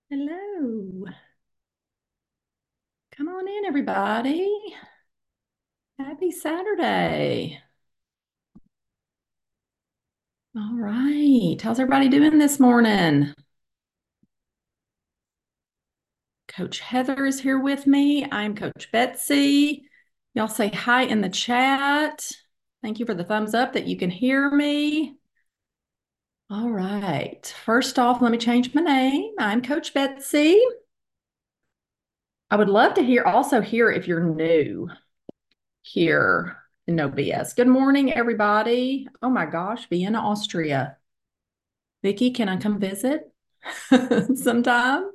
Hello. Come on in, everybody. Happy Saturday. All right. How's everybody doing this morning? Coach Heather is here with me. I'm Coach Betsy. Y'all say hi in the chat. Thank you for the thumbs up that you can hear me. All right. First off, let me change my name. I'm Coach Betsy. I would love to hear if you're new here in No BS. Good morning, everybody. Oh my gosh, Vienna, Austria. Vicky, can I come visit sometime?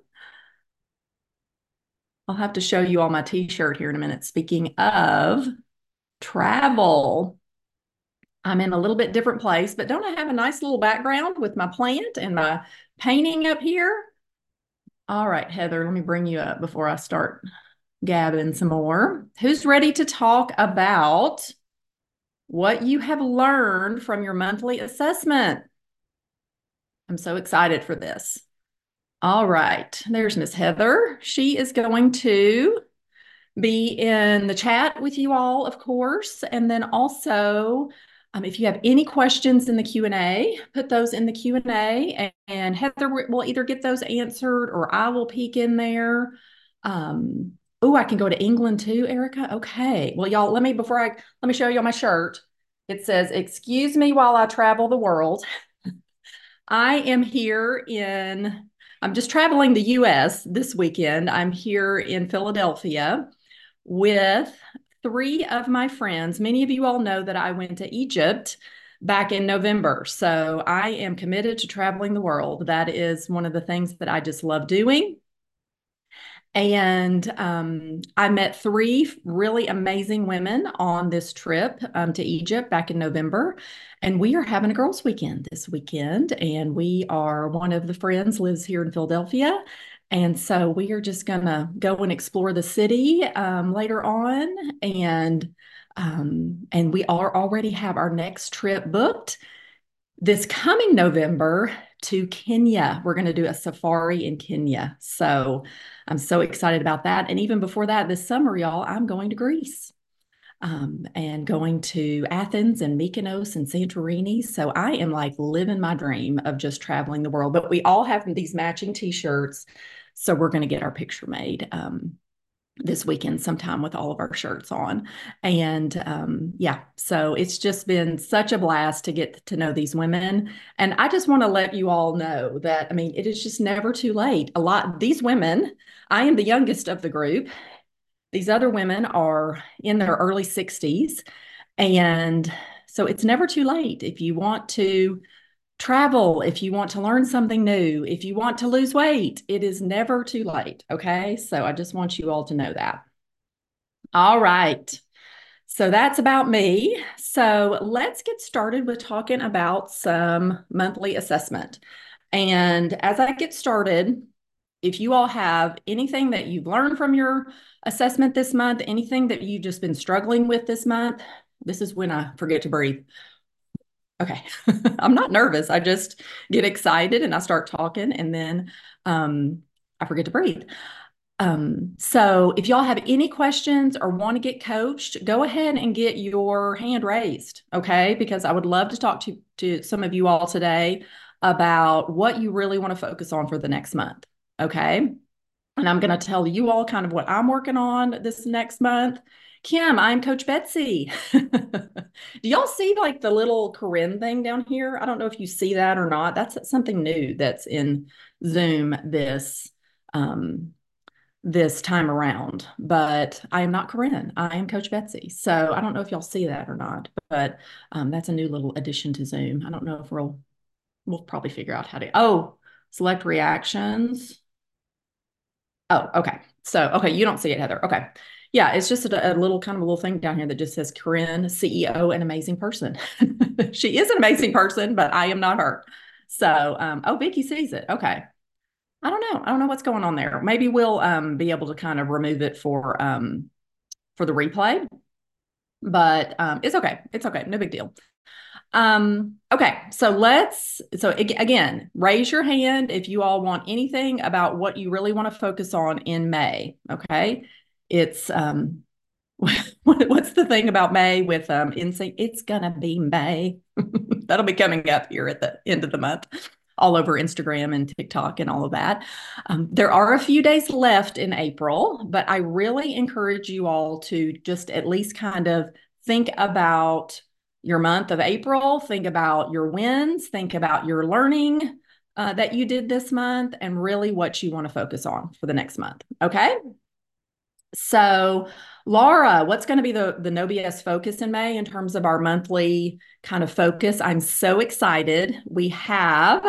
I'll have to show you all my t-shirt here in a minute. Speaking of travel, I'm in a little bit different place, but don't I have a nice little background with my plant and my painting up here? All right, Heather, let me bring you up before I start gabbing some more. Who's ready to talk about what you have learned from your monthly assessment? I'm so excited for this. All right, there's Miss Heather. She is going to be in the chat with you all, of course. And then also, if you have any questions in the Q&A, put those in the Q&A and Heather will either get those answered or I will peek in there. Oh, I can go to England too, Erica. Okay. Well, y'all, let me show you my shirt. It says, "Excuse me while I travel the world." I am I'm just traveling the US this weekend. I'm here in Philadelphia with three of my friends. Many of you all know that I went to Egypt back in November. So I am committed to traveling the world. That is one of the things that I just love doing. And I met three really amazing women on this trip to Egypt back in November. And we are having a girls' weekend this weekend. And one of the friends lives here in Philadelphia. And so we are just going to go and explore the city later on. And we already have our next trip booked this coming November to Kenya. We're going to do a safari in Kenya. So I'm so excited about that. And even before that, this summer, y'all, I'm going to Greece and going to Athens and Mykonos and Santorini. So I am like living my dream of just traveling the world. But we all have these matching t-shirts. So we're going to get our picture made this weekend sometime with all of our shirts on. And yeah, so it's just been such a blast to get to know these women. And I just want to let you all know that, I mean, it is just never too late. These women, I am the youngest of the group. These other women are in their early 60s. And so it's never too late if you want to travel, if you want to learn something new, if you want to lose weight, it is never too late. Okay. So I just want you all to know that. All right. So that's about me. So let's get started with talking about some monthly assessment. And as I get started, if you all have anything that you've learned from your assessment this month, anything that you've just been struggling with this month, this is when I forget to breathe. Okay. I'm not nervous. I just get excited and I start talking and then I forget to breathe. So if y'all have any questions or want to get coached, go ahead and get your hand raised, okay? Because I would love to talk to some of you all today about what you really want to focus on for the next month, okay? And I'm going to tell you all kind of what I'm working on this next month. Kim, I'm Coach Betsy. Do y'all see like the little Corinne thing down here? I don't know if you see that or not. That's something new that's in Zoom um, this time around. But I am not Corinne. I am Coach Betsy. So I don't know if y'all see that or not. But that's a new little addition to Zoom. I don't know if we'll probably figure out how to. Oh, select reactions. Oh, okay. So, okay, you don't see it, Heather. Okay. Yeah, it's just a little kind of a little thing down here that just says Corinne, CEO, an amazing person. She is an amazing person, but I am not her. So, oh, Vicky sees it. Okay. I don't know. I don't know what's going on there. Maybe we'll be able to kind of remove it for the replay, but it's okay. It's okay. No big deal. Okay, again, raise your hand if you all want anything about what you really want to focus on in May. Okay. It's what's the thing about May with NSYNC? It's gonna be May. That'll be coming up here at the end of the month, all over Instagram and TikTok and all of that. There are a few days left in April, but I really encourage you all to just at least kind of think about your month of April, think about your wins, think about your learning that you did this month, and really what you want to focus on for the next month. Okay. So, Laura, what's going to be the No BS focus in May in terms of our monthly kind of focus? I'm so excited. We have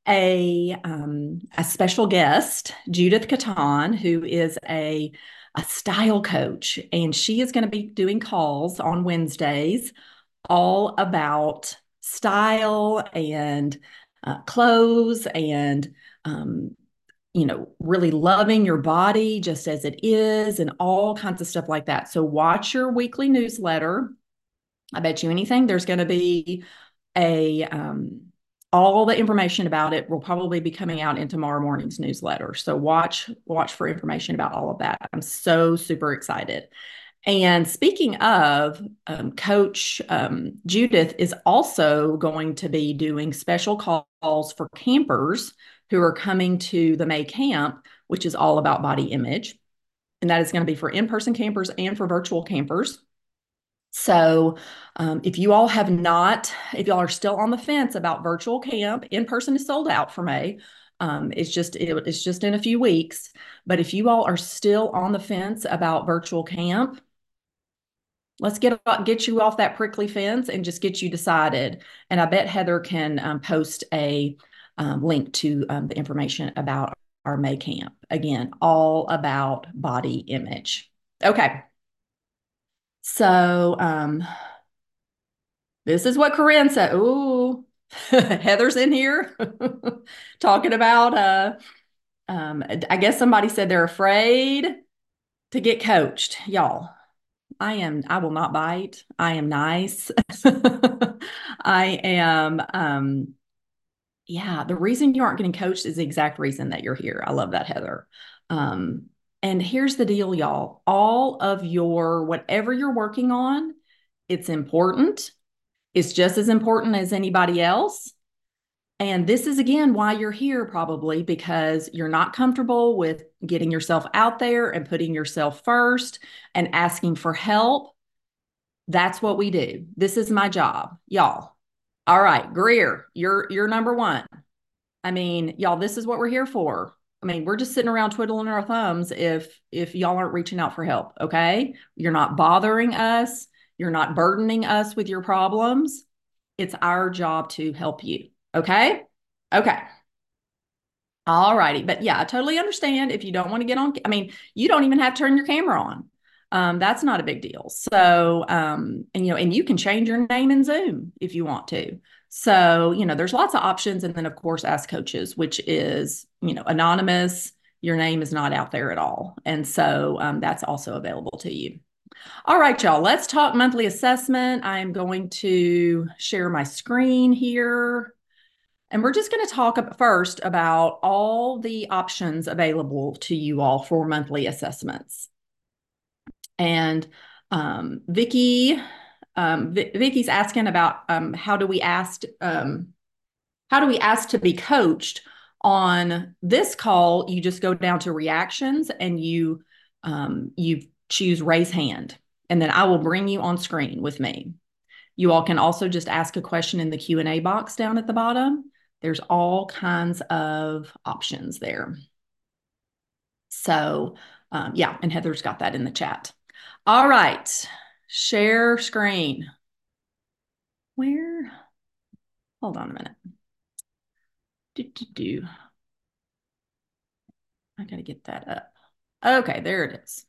a special guest, Judith Catan, who is a style coach, and she is going to be doing calls on Wednesdays all about style and clothes and really loving your body just as it is and all kinds of stuff like that. So watch your weekly newsletter. I bet you anything there's going to be a all the information about it will probably be coming out in tomorrow morning's newsletter. So watch for information about all of that. I'm so super excited. And speaking of, Coach Judith is also going to be doing special calls for campers who are coming to the May camp, which is all about body image. And that is going to be for in-person campers and for virtual campers. So if you all have not, if y'all are still on the fence about virtual camp, in person is sold out for May. It's just in a few weeks. But if you all are still on the fence about virtual camp, let's get you off that prickly fence and just get you decided. And I bet Heather can post a link to the information about our May camp. Again, all about body image. Okay. So this is what Corinne said. Ooh, Heather's in here talking about I guess somebody said they're afraid to get coached. Y'all, I will not bite. I am nice. I am, yeah, the reason you aren't getting coached is the exact reason that you're here. I love that, Heather. Um, and here's the deal, y'all. All of your, whatever you're working on, it's important. It's just as important as anybody else. And this is again why you're here, probably because you're not comfortable with getting yourself out there and putting yourself first and asking for help. That's what we do. This is my job, y'all. All right, Greer, you're number one. I mean, y'all, this is what we're here for. I mean, we're just sitting around twiddling our thumbs if y'all aren't reaching out for help, okay? You're not bothering us. You're not burdening us with your problems. It's our job to help you, okay? Okay. All righty. But yeah, I totally understand if you don't want to get on. I mean, you don't even have to turn your camera on. That's not a big deal. So, and you can change your name in Zoom if you want to. So, there's lots of options. And then, of course, Ask Coaches, which is, anonymous. Your name is not out there at all. And so that's also available to you. All right, y'all, let's talk monthly assessment. I'm going to share my screen here. And we're just going to talk first about all the options available to you all for monthly assessments. And Vicky's asking about how do we ask to be coached? On this call, you just go down to reactions and you choose raise hand, and then I will bring you on screen with me. You all can also just ask a question in the Q&A box down at the bottom. There's all kinds of options there. So yeah, and Heather's got that in the chat. All right, share screen. Where? Hold on a minute. I gotta get that up. Okay, there it is.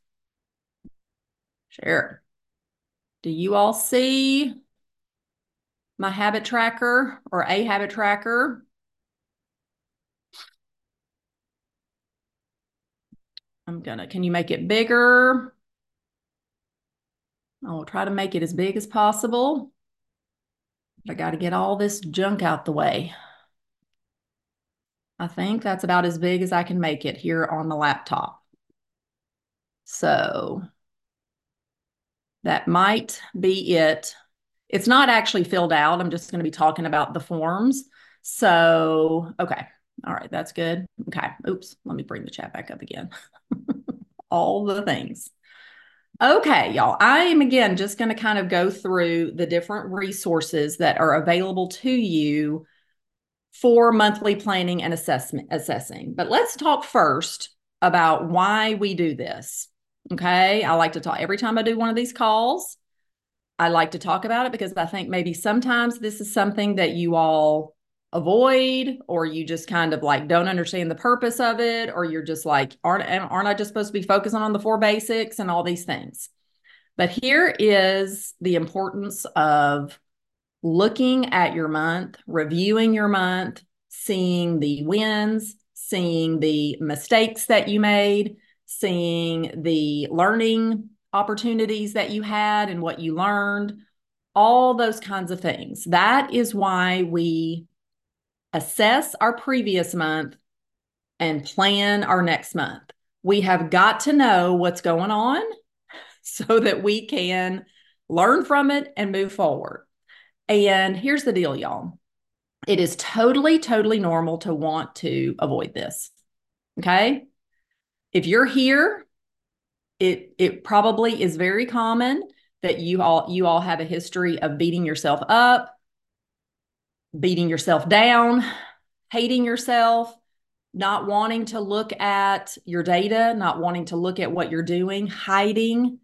Share. Do you all see my habit tracker or a habit tracker? Can you make it bigger? I will try to make it as big as possible. I got to get all this junk out the way. I think that's about as big as I can make it here on the laptop. So that might be it. It's not actually filled out. I'm just going to be talking about the forms. So, okay. All right, that's good. Okay. Oops, let me bring the chat back up again. All the things. Okay, y'all. I am again just going to kind of go through the different resources that are available to you for monthly planning and assessing. But let's talk first about why we do this. Okay. I like to talk every time I do one of these calls. I like to talk about it because I think maybe sometimes this is something that you all avoid, or you just kind of like don't understand the purpose of it, or you're just like, aren't I just supposed to be focusing on the four basics and all these things? But here is the importance of looking at your month, reviewing your month, seeing the wins, seeing the mistakes that you made, seeing the learning opportunities that you had and what you learned, all those kinds of things. That is why we assess our previous month and plan our next month. We have got to know what's going on so that we can learn from it and move forward. And here's the deal, y'all. It is totally, totally normal to want to avoid this. Okay. If you're here, it probably is very common that you all have a history of beating yourself up, beating yourself down, hating yourself, not wanting to look at your data, not wanting to look at what you're doing, hiding,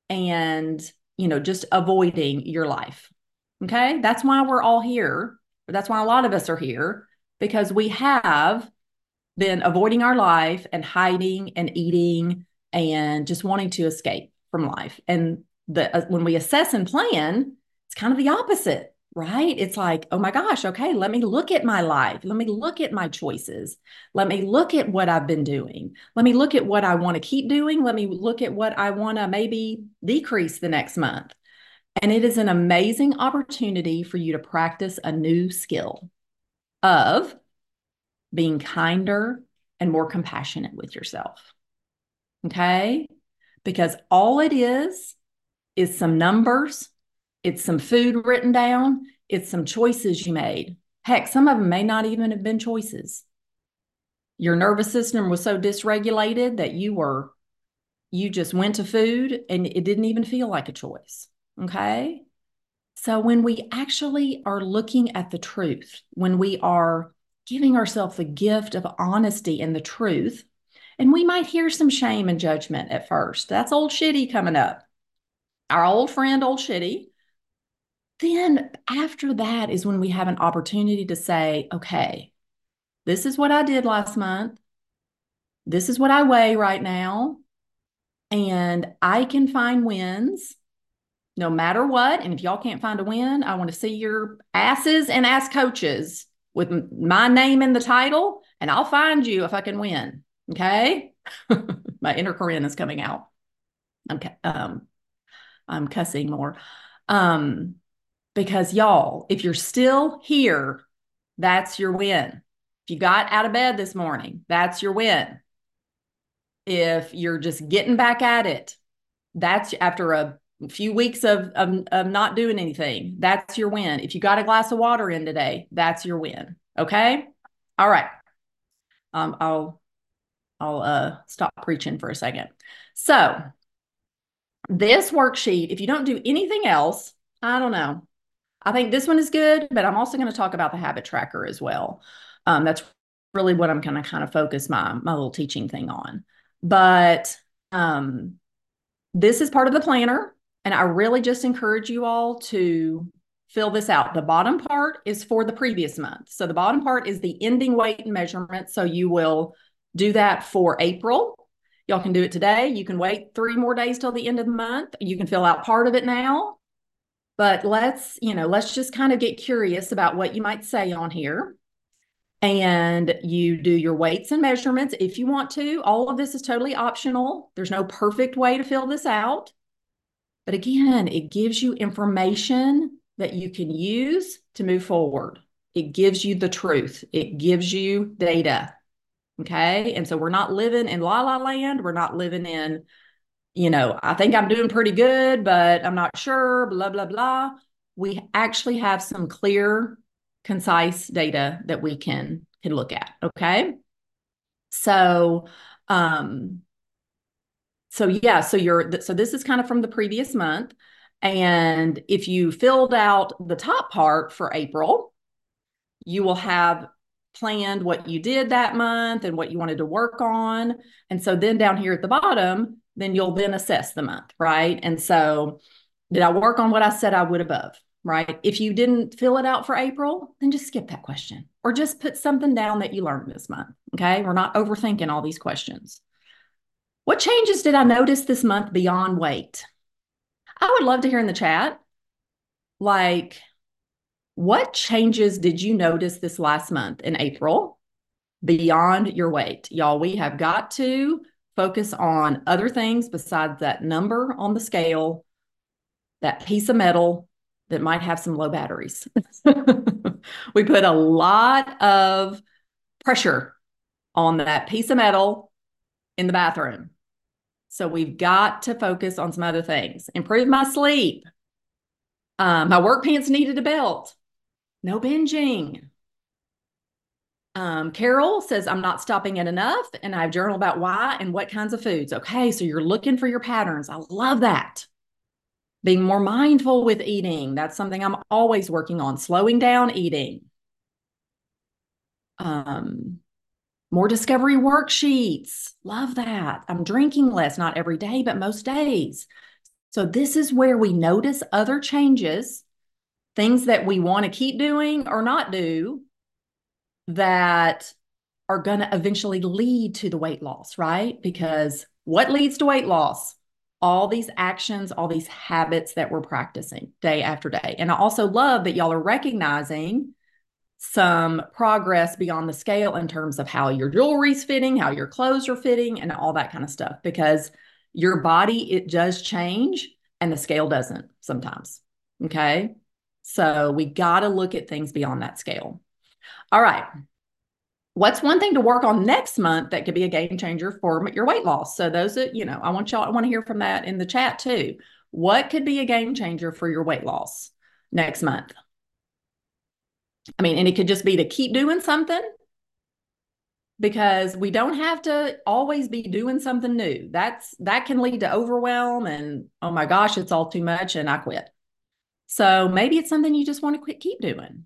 and just avoiding your life. Okay. That's why we're all here. That's why a lot of us are here, because we have been avoiding our life and hiding and eating and just wanting to escape from life. And when we assess and plan, it's kind of the opposite, right? It's like, oh my gosh, okay, let me look at my life. Let me look at my choices. Let me look at what I've been doing. Let me look at what I want to keep doing. Let me look at what I want to maybe decrease the next month. And it is an amazing opportunity for you to practice a new skill of being kinder and more compassionate with yourself. Okay? Because all it is some numbers, it's some food written down, it's some choices you made. Heck, some of them may not even have been choices. Your nervous system was so dysregulated that you just went to food and it didn't even feel like a choice. Okay? So when we actually are looking at the truth, when we are giving ourselves the gift of honesty and the truth, and we might hear some shame and judgment at first. That's old shitty coming up. Our old friend, old shitty. Then after that is when we have an opportunity to say, okay, this is what I did last month. This is what I weigh right now. And I can find wins no matter what. And if y'all can't find a win, I want to see your asses and ass coaches with my name in the title, and I'll find you if I can win. Okay. My inner Corinne is coming out. I'm cussing more. Because y'all, if you're still here, that's your win. If you got out of bed this morning, that's your win. If you're just getting back at it, that's after a few weeks of not doing anything, that's your win. If you got a glass of water in today, that's your win. Okay. All right. I'll stop preaching for a second. So this worksheet, if you don't do anything else, I don't know. I think this one is good, but I'm also going to talk about the habit tracker as well. That's really what I'm going to kind of focus my little teaching thing on. But this is part of the planner, and I really just encourage you all to fill this out. The bottom part is for the previous month. So the bottom part is the ending weight and measurement. So you will do that for April. Y'all can do it today. You can wait 3 more days till the end of the month. You can fill out part of it now. But let's just kind of get curious about what you might say on here. And you do your weights and measurements if you want to. All of this is totally optional. There's no perfect way to fill this out. But again, it gives you information that you can use to move forward. It gives you the truth. It gives you data. Okay. And so we're not living in la la land. We're not living in, I think I'm doing pretty good, but I'm not sure, blah, blah, blah. We actually have some clear, concise data that we can look at. Okay. So, so this is kind of from the previous month. And if you filled out the top part for April, you will have planned what you did that month and what you wanted to work on. And so then down here at the bottom, then you'll then assess the month, right? And so did I work on what I said I would above, right? If you didn't fill it out for April, then just skip that question or just put something down that you learned this month, okay? We're not overthinking all these questions. What changes did I notice this month beyond weight? I would love to hear in the chat, like, what changes did you notice this last month in April beyond your weight? Y'all, we have got to focus on other things besides that number on the scale, that piece of metal that might have some low batteries. We put a lot of pressure on that piece of metal in the bathroom. So we've got to focus on some other things. Improve my sleep. My work pants needed a belt. No binging. Carol says, I'm not stopping at enough, and I've journaled about why and what kinds of foods. Okay, so you're looking for your patterns. I love that. Being more mindful with eating. That's something I'm always working on. Slowing down eating. More discovery worksheets. Love that. I'm drinking less, not every day, but most days. So this is where we notice other changes, things that we want to keep doing or not do that are going to eventually lead to the weight loss, right? Because what leads to weight loss? All these actions, all these habits that we're practicing day after day. And I also love that y'all are recognizing some progress beyond the scale in terms of how your jewelry's fitting, how your clothes are fitting, and all that kind of stuff. Because your body, it does change and the scale doesn't sometimes. Okay. So we got to look at things beyond that scale. All right. What's one thing to work on next month that could be a game changer for your weight loss? So those that, I want to hear from that in the chat too. What could be a game changer for your weight loss next month? I mean, and it could just be to keep doing something, because we don't have to always be doing something new. That can lead to overwhelm and, oh my gosh, it's all too much and I quit. So maybe it's something you just want to keep doing.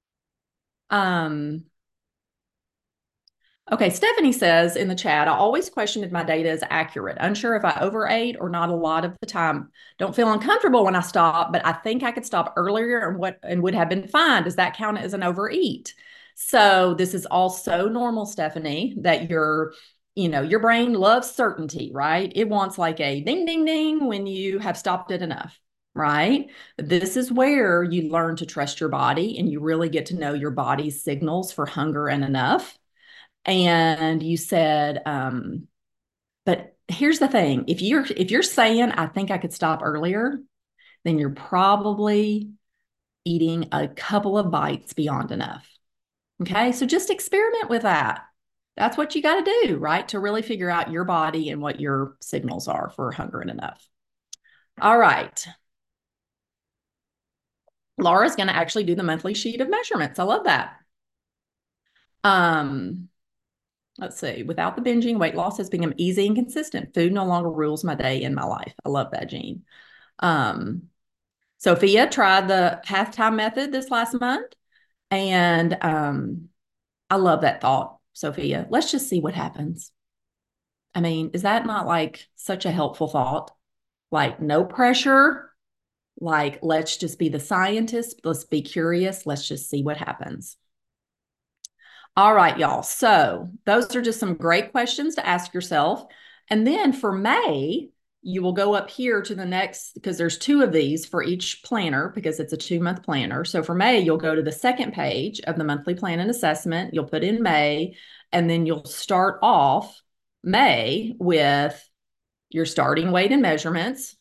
Okay, Stephanie says in the chat, I always question if my data is accurate. Unsure if I overate or not a lot of the time. Don't feel uncomfortable when I stop, but I think I could stop earlier and would have been fine. Does that count as an overeat? So this is also normal, Stephanie, that your brain loves certainty, right? It wants like a ding, ding, ding when you have stopped it enough, right? This is where you learn to trust your body and you really get to know your body's signals for hunger and enough. And you said, but here's the thing. If you're saying, I think I could stop earlier, then you're probably eating a couple of bites beyond enough. Okay. So just experiment with that. That's what you got to do, right? To really figure out your body and what your signals are for hunger and enough. All right. Laura's going to actually do the monthly sheet of measurements. I love that. Let's see. Without the binging, weight loss has become easy and consistent. Food no longer rules my day and my life. I love that, Jean. Sophia tried the half-time method this last month. And I love that thought, Sophia. Let's just see what happens. I mean, is that not like such a helpful thought? Like no pressure. Like, let's just be the scientist. Let's be curious. Let's just see what happens. All right, y'all. So those are just some great questions to ask yourself. And then for May, you will go up here to the next, because there's 2 of these for each planner because it's a 2-month planner. So for May, you'll go to the second page of the monthly plan and assessment. You'll put in May, and then you'll start off May with your starting weight and measurements,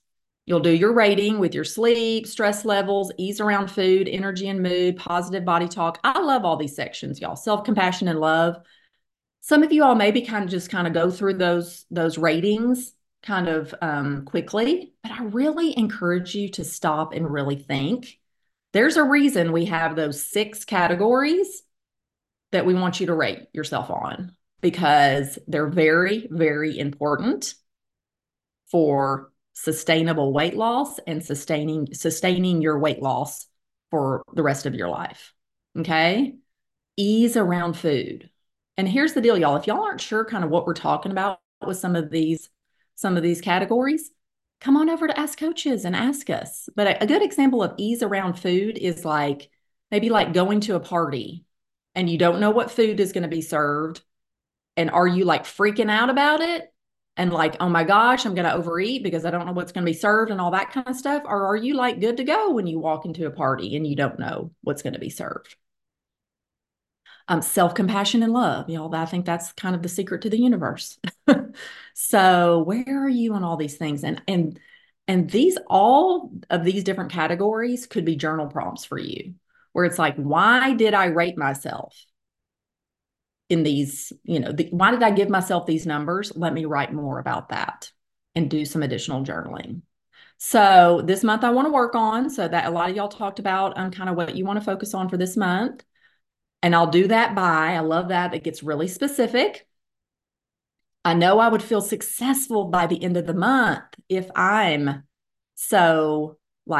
You'll do your rating with your sleep, stress levels, ease around food, energy and mood, positive body talk. I love all these sections, y'all. Self-compassion and love. Some of you all maybe kind of go through those ratings kind of quickly, but I really encourage you to stop and really think. There's a reason we have those 6 categories that we want you to rate yourself on, because they're very, very important for sustainable weight loss and sustaining your weight loss for the rest of your life. Okay? Ease around food. And here's the deal, y'all. If y'all aren't sure kind of what we're talking about with some of these categories, come on over to Ask Coaches and ask us. But a good example of ease around food is like maybe like going to a party and you don't know what food is going to be served. And are you like freaking out about it? And like, oh my gosh, I'm going to overeat because I don't know what's going to be served and all that kind of stuff? Or are you like good to go when you walk into a party and you don't know what's going to be served? Self-compassion and love, y'all. I think that's kind of the secret to the universe. So where are you on all these things? And these all of these different categories could be journal prompts for you, where it's like, why did I rate myself in these, why did I give myself these numbers? Let me write more about that and do some additional journaling. So this month I want to work on, so that a lot of y'all talked about kind of what you want to focus on for this month. And I'll do that I love that. It gets really specific. I know I would feel successful by the end of the month if I'm so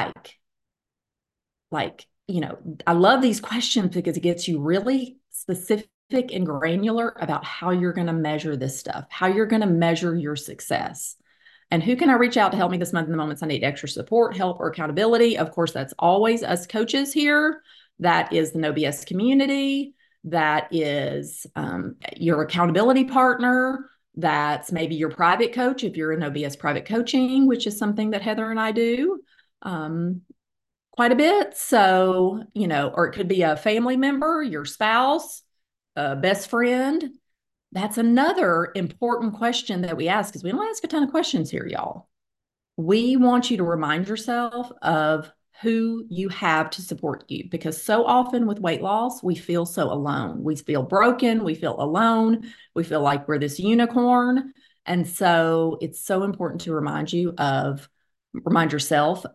I love these questions because it gets you really specific and granular about how you're going to measure this stuff, how you're going to measure your success. And who can I reach out to help me this month in the moments I need extra support, help, or accountability? Of course, that's always us coaches here. That is the No BS community. That is your accountability partner. That's maybe your private coach if you're in No BS private coaching, which is something that Heather and I do quite a bit. So, or it could be a family member, your spouse, a best friend. That's another important question that we ask, because we don't ask a ton of questions here, y'all. We want you to remind yourself of who you have to support you, because so often with weight loss, we feel so alone. We feel broken. We feel alone. We feel like we're this unicorn. And so it's so important to remind yourself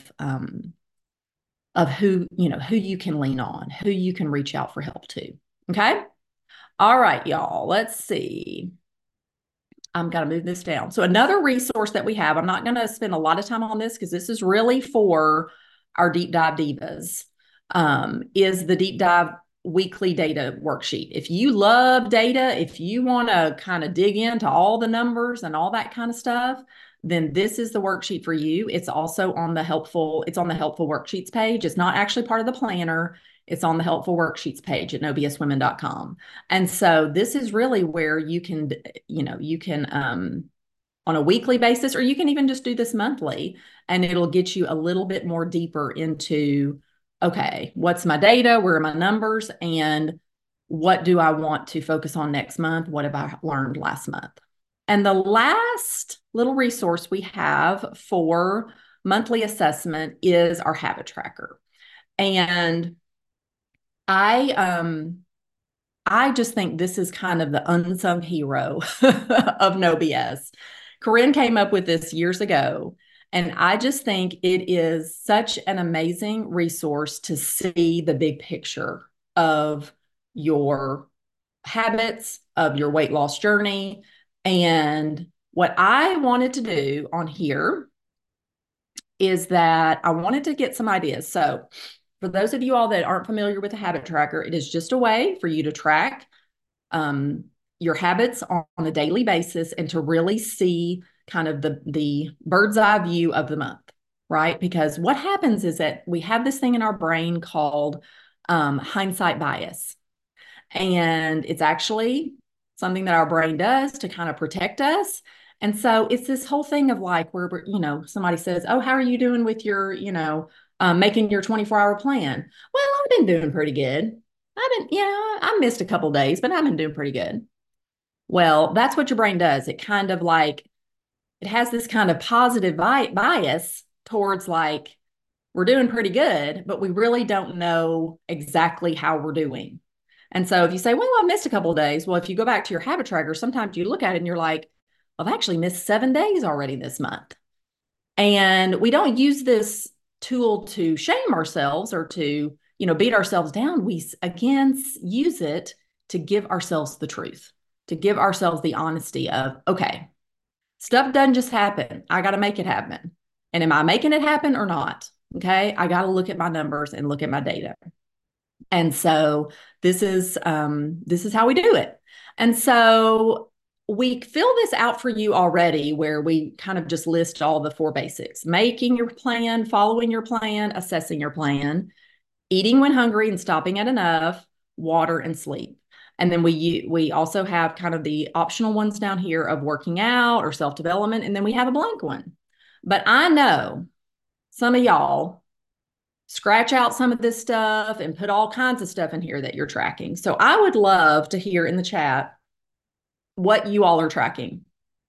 of who you can lean on, who you can reach out for help to. Okay. All right, y'all, let's see. I'm going to move this down. So another resource that we have, I'm not going to spend a lot of time on this because this is really for our Deep Dive Divas, is the Deep Dive weekly data worksheet. If you love data, if you want to kind of dig into all the numbers and all that kind of stuff, then this is the worksheet for you. It's also on the helpful worksheets page. It's not actually part of the planner. It's on the helpful worksheets page at nobswomen.com. And so this is really where you can on a weekly basis, or you can even just do this monthly, and it'll get you a little bit more deeper into, okay, what's my data? Where are my numbers? And what do I want to focus on next month? What have I learned last month? And the last little resource we have for monthly assessment is our habit tracker. And I just think this is kind of the unsung hero of No BS. Corinne came up with this years ago, and I just think it is such an amazing resource to see the big picture of your habits, of your weight loss journey. And what I wanted to do on here is that I wanted to get some ideas. So for those of you all that aren't familiar with a habit tracker, it is just a way for you to track your habits on a daily basis and to really see kind of the bird's eye view of the month, right? Because what happens is that we have this thing in our brain called hindsight bias. And it's actually something that our brain does to kind of protect us. And so it's this whole thing of like where, somebody says, oh, how are you doing with your, making your 24-hour plan? Well, I've been doing pretty good. I missed a couple days, but I've been doing pretty good. Well, that's what your brain does. It kind of like, it has this kind of positive bias towards like we're doing pretty good, but we really don't know exactly how we're doing. And so if you say, well, I missed a couple of days, well, if you go back to your habit tracker, sometimes you look at it and you're like, I've actually missed 7 days already this month. And we don't use this tool to shame ourselves or to, beat ourselves down. We again use it to give ourselves the truth, to give ourselves the honesty of, okay, stuff doesn't just happen. I got to make it happen. And am I making it happen or not? Okay. I got to look at my numbers and look at my data. And so this is how we do it. And so we fill this out for you already, where we kind of just list all the four basics: making your plan, following your plan, assessing your plan, eating when hungry and stopping at enough, water, and sleep. And then we also have kind of the optional ones down here of working out or self-development. And then we have a blank one. But I know some of y'all scratch out some of this stuff and put all kinds of stuff in here that you're tracking. So I would love to hear in the chat what you all are tracking.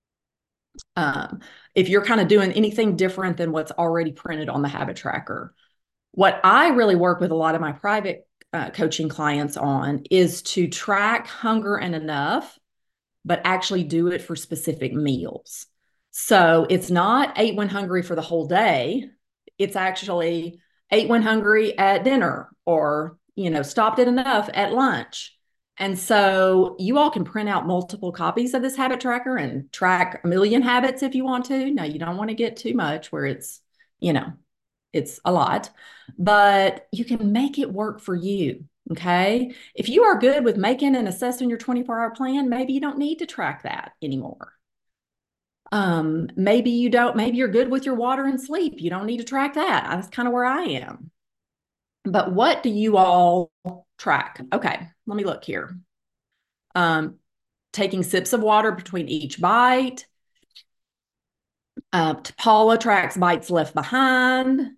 If you're kind of doing anything different than what's already printed on the habit tracker. What I really work with a lot of my private coaching clients on is to track hunger and enough, but actually do it for specific meals. So it's not ate when hungry for the whole day. It's actually ate when hungry at dinner, or, stopped at enough at lunch. And so you all can print out multiple copies of this habit tracker and track a million habits if you want to. Now, you don't want to get too much where you know, it's a lot, but you can make it work for you. Okay. If you are good with making and assessing your 24-hour plan, maybe you don't need to track that anymore. Maybe you don't, maybe you're good with your water and sleep. You don't need to track that. That's kind of where I am. But what do you all track? Okay, let me look here. Taking sips of water between each bite. Paula tracks bites left behind.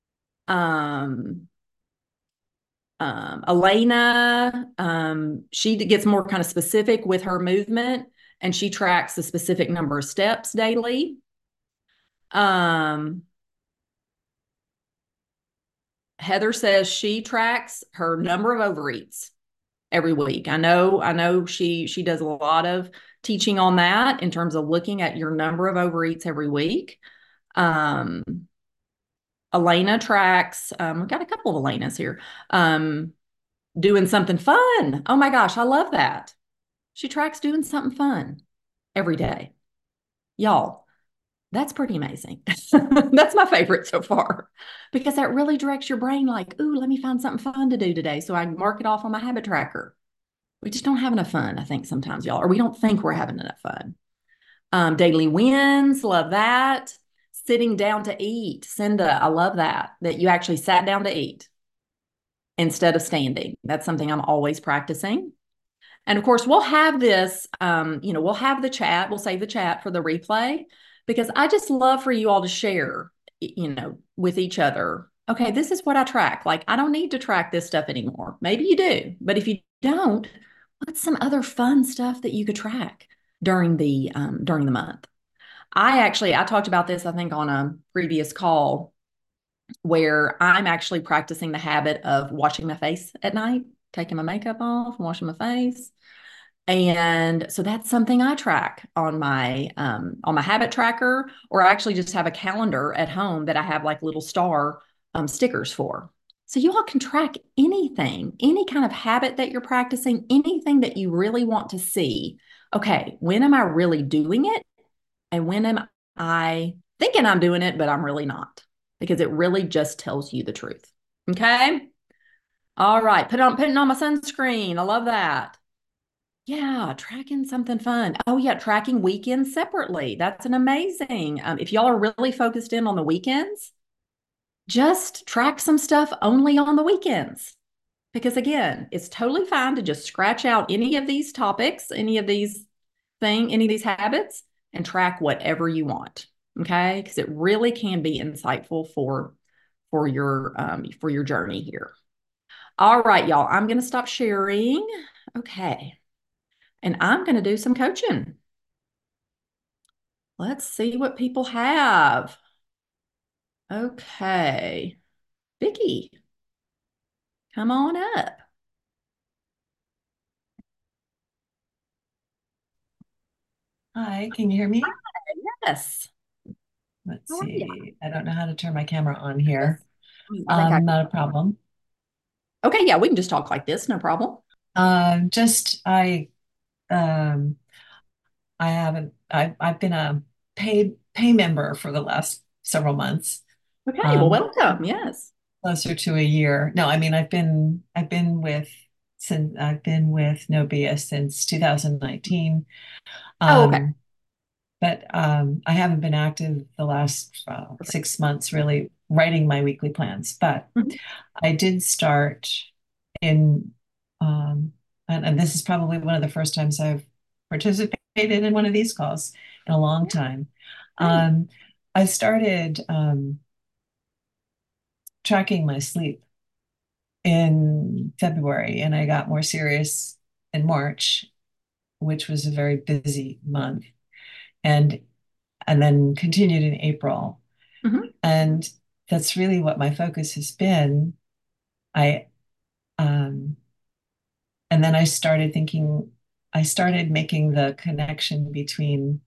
Elena, she gets more kind of specific with her movement, and she tracks the specific number of steps daily. Heather says she tracks her number of overeats every week. I know she does a lot of teaching on that in terms of looking at your number of overeats every week. Elena tracks, we've got a couple of Elenas here. Doing something fun. Oh my gosh, I love that. She tracks doing something fun every day. Y'all, that's pretty amazing. That's my favorite so far, because that really directs your brain like, ooh, let me find something fun to do today so I can mark it off on my habit tracker. We just don't have enough fun, I think, sometimes, y'all, or we don't think we're having enough fun. Daily wins, love that. Sitting down to eat. Cinda, I love that you actually sat down to eat instead of standing. That's something I'm always practicing. And of course, we'll have this, we'll have the chat, we'll save the chat for the replay, because I just love for you all to share, with each other. Okay, this is what I track. Like, I don't need to track this stuff anymore. Maybe you do, but if you don't, what's some other fun stuff that you could track during the month? I talked about this, I think, on a previous call, where I'm actually practicing the habit of washing my face at night, taking my makeup off, washing my face. And so that's something I track on my habit tracker, or I actually just have a calendar at home that I have like little star stickers for. So you all can track anything, any kind of habit that you're practicing, anything that you really want to see. Okay, when am I really doing it? And when am I thinking I'm doing it, but I'm really not? Because it really just tells you the truth. Okay. All right. Putting on my sunscreen. I love that. Yeah, tracking something fun. Oh yeah, tracking weekends separately. That's an amazing. If y'all are really focused in on the weekends, just track some stuff only on the weekends. Because again, it's totally fine to just scratch out any of these topics, any of these habits, and track whatever you want. Okay, because it really can be insightful for your journey here. All right, y'all. I'm going to stop sharing. Okay. And I'm going to do some coaching. Let's see what people have. Okay. Vicky, come on up. Hi, can you hear me? Yes. Let's How are you? see. I don't know how to turn my camera on here. Yes. I think I can. Not a problem. Okay, yeah, we can just talk like this, no problem. Just um I haven't I've been a pay member for the last several months. Okay, well, Um welcome. Yes. Closer to a year. No, I mean I've been with Nobia since 2019. Oh, okay. Um but I haven't been active the last 6 months really writing my weekly plans. But Mhm. I did start in, um, and this is probably one of the first times I've participated in one of these calls in a long Yeah, time. great. Um, I started tracking my sleep in February, and I got more serious in March, which was a very busy month, and and then continued in April. Hmm. And that's really what my focus has been. I um, And then I started making the connection between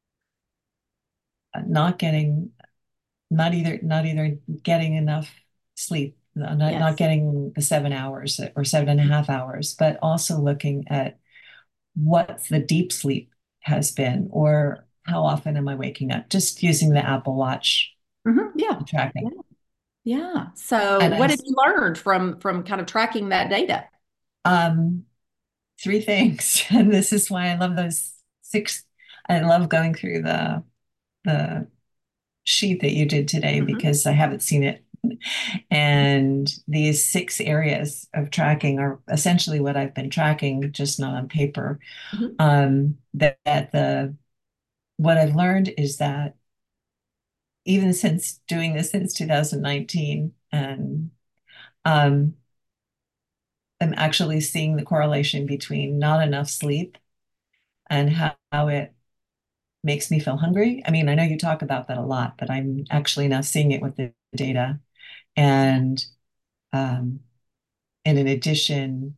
not getting, not either getting enough sleep, not Yes. getting the 7 hours or 7.5 hours, but also looking at what the deep sleep has been, or how often am I waking up, just using the Apple Watch Yeah. Yeah. tracking. Yeah. So, And what did you learn from kind of tracking that data? um, three things, and this is why I love those six. I love going through the sheet that you did today Hmm. because I haven't seen it. And these 6 areas of tracking are essentially what I've been tracking, just not on paper. Hmm. That the What I've learned is that even since doing this since 2019, and um, I'm actually seeing the correlation between not enough sleep and how it makes me feel hungry. I mean, I know you talk about that a lot, but I'm actually now seeing it with the data. And um, and in addition,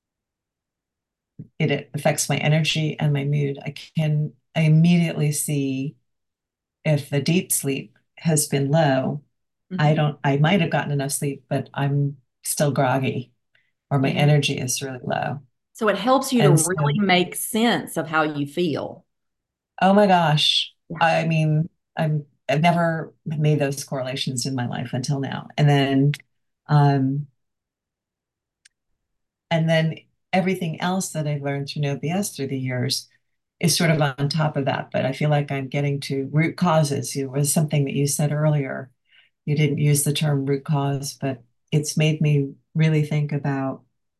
it affects my energy and my mood. I immediately see if the deep sleep has been low. Hmm. I might have gotten enough sleep, but I'm still groggy, or my Yeah. energy is really low. So it helps you to And really so, make sense of how you feel. oh my gosh, Yeah. I mean, I've never made those correlations in my life until now. Um, and then everything else that I've learned through No BS through the years is sort of on top of that. But I feel like I'm getting to root causes. It was something that you said earlier. You didn't use the term root cause, but it's made me really think about